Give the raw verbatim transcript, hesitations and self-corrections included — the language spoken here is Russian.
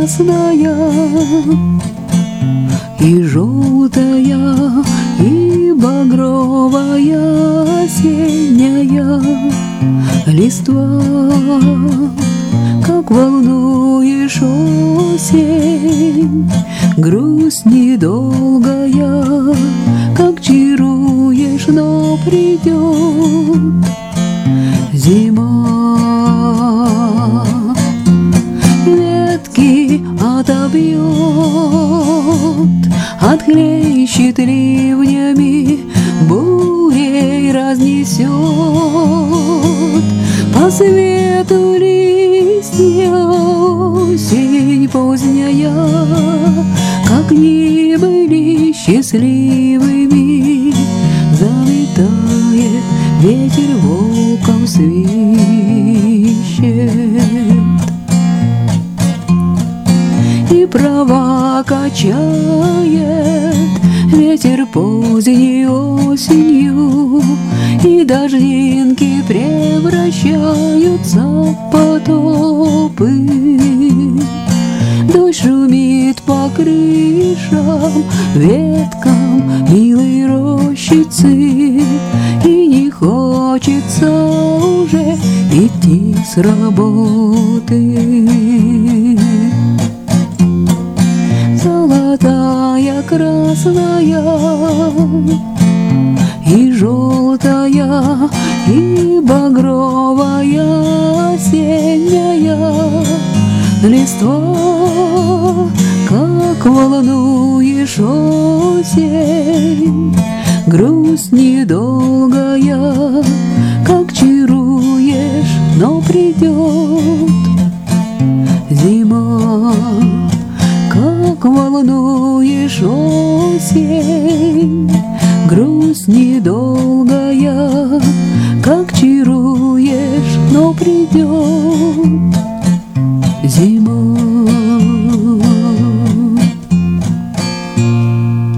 красная, и желтая, и багровая осенняя листва, как волнуешь осень, грусть недолгая, как чаруешь, но придет зима. Ветки отобьет, отхлещет ливнями, бурей разнесет по свету листья. Осень поздняя, как ни были счастливыми, заметает ветер, волком свищет. И права качает ветер поздней осенью, и дождинки превращаются в потопы. Дождь шумит по крышам, веткам милой рощицы, и не хочется уже идти с работы. Золотая, красная, и желтая, и багровая осенняя листва, как волнуешь осень, грусть недолгая, как чаруешь, но придет зима. Как волнуешь осень, грусть недолгая, как чаруешь, но придет